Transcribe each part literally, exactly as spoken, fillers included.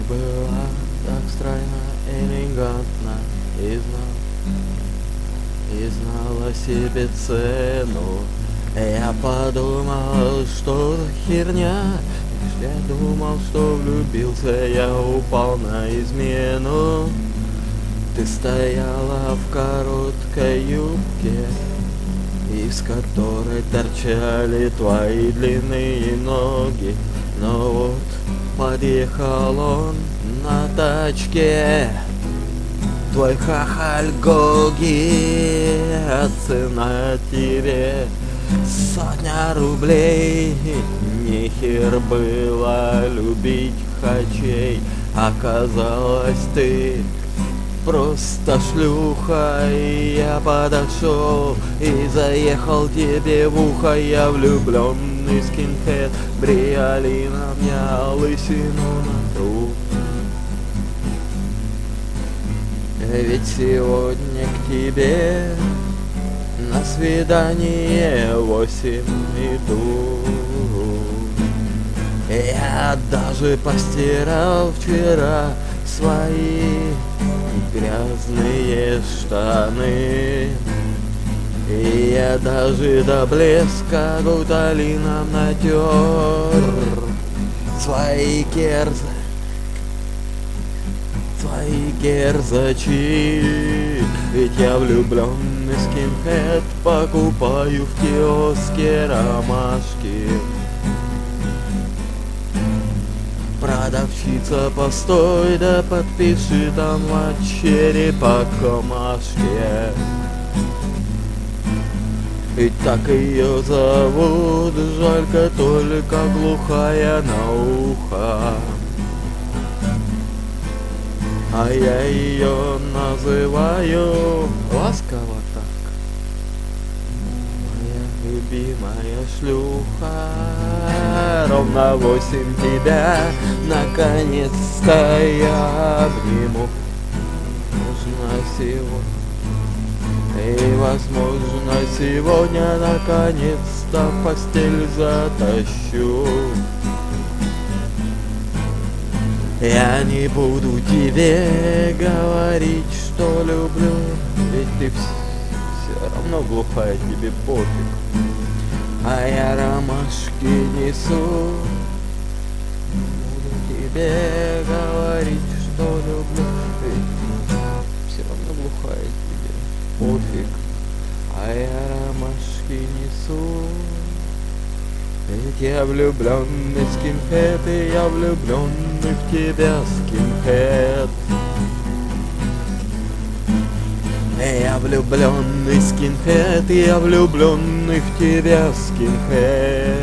была так стройна, элегантна и знала, и знала себе цену. Я подумал, что за херня. Я думал, что влюбился, я упал на измену. Ты стояла в короткой юбке, из которой торчали твои длинные ноги. Но вот подъехал он на тачке, твой хахаль Гоги, а цена тебе сотня рублей. Нехер было любить хачей, оказалось ты просто шлюха. И я подошел и заехал тебе в ухо. Я влюбленный скинхед, брияли на меня лысину на труп. Ведь сегодня к тебе на свидание восемь иду. Я даже постирал вчера свои грязные штаны. И я даже до блеска гуталином натер свои керзы, свои керзачи. Ведь я влюбленный скинхед, покупаю в киоске ромашки. Продавщица, постой, да подпиши там от черепа комашке. И так ее зовут, жалька только глухая на ухо. А я ее называю ласково так: моя любимая шлюха. Ровно восемь тебя наконец-то я обниму. Нужно сегодня, и возможно сегодня наконец-то в постель затащу. Я не буду тебе говорить, что люблю, ведь ты все равно глухая, тебе пофиг. А я ромашки несу, буду тебе говорить, что люблю, ведь все равно глухая, тебе пофиг. А я ромашки несу. Ведь я влюбленный скинхед, и я влюбленный в тебя, скинхед. Я влюбленный скинхед, и я влюбленный в тебя, скинхед.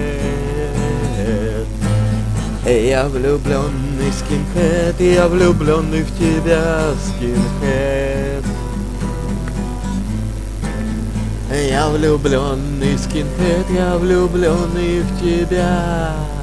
Я влюбленный скинхед, и я влюбленный в тебя, скинхед. Я влюбленный скинхед, я влюбленный в тебя.